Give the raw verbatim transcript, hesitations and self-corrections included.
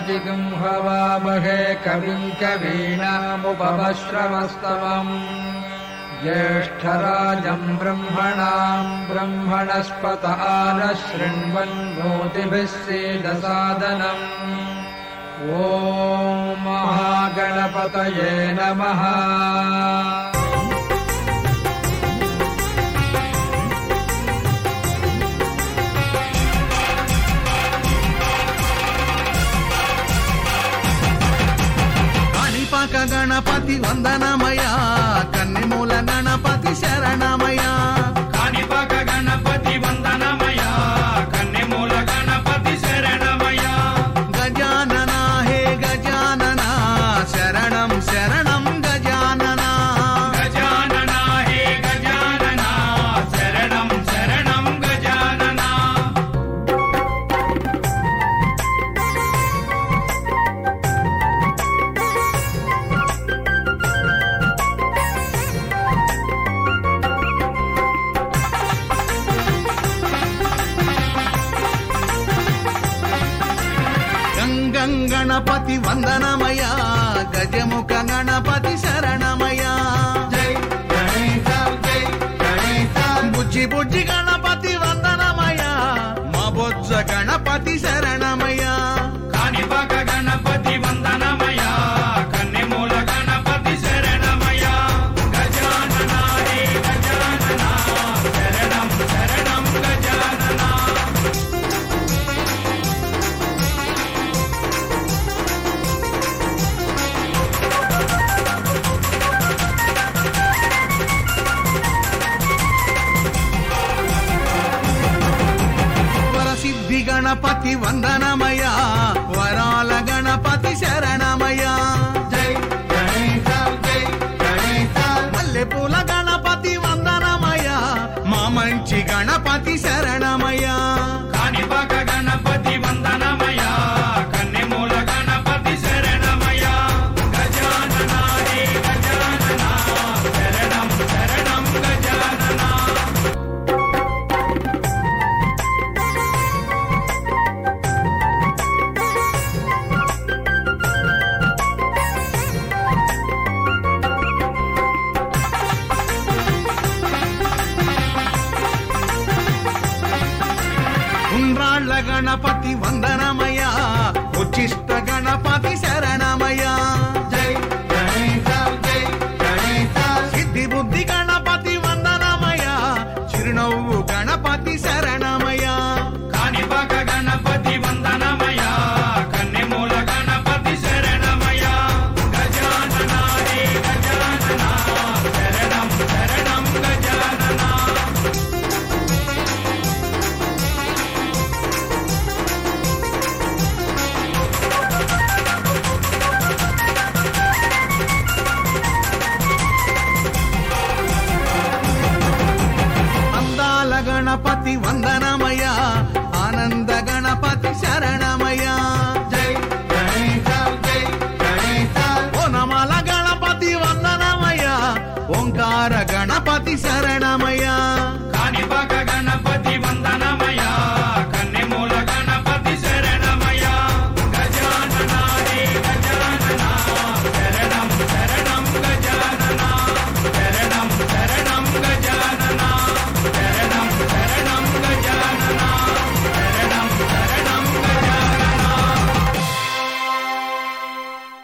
गणपतिं हवामहे कविं कवीनामुपमश्रवस्तमम् ज्येष्ठराजं ब्रह्मणां ब्रह्मणस्पत आनः शृण्वन्नोतिभिः सीदसादनम्। ॐ महागणपतये नमः। गणपति वंदनमया कन्निमूल गणपति शरणमया। काणिपाक गणपति वंदनमया कन्निमूल गणपति शरणमया। गजानना हे गजानना शरणं शरणं गजानना। गजानना हे गजानना शरणं शरणं गजानना। गणपति वंदनमया गजमुख गणपति शरणमया। जय गणेश जय गणेश। बुज्जि बुज्जि गणपति वंदनमया मा बोज्ज गणपति शरणमया। काणिपाक गणपति वंदनमया कन्निमूल गणपति शरणमया। गजानना हे गजानना शरणं शरणं गजानना। गणपति वंदनमया वराल गणपति शरणमया। जय गणेश जय गणेश। मल्लेपूल गणपति वंदनमया मा मंची गणपति शरणमया। काणिपाक गणपति वंदनमया कन्निमूल गणपति शरणमया। गजानना हे गजानना शरणं शरणं गजानना। गणपति वंदनमया उच्चिष्ट गणपति शरणमया। जय गणेश जय गणेश। सिद्धि बुद्धि गणपति वंदनमया चिरुनव्वु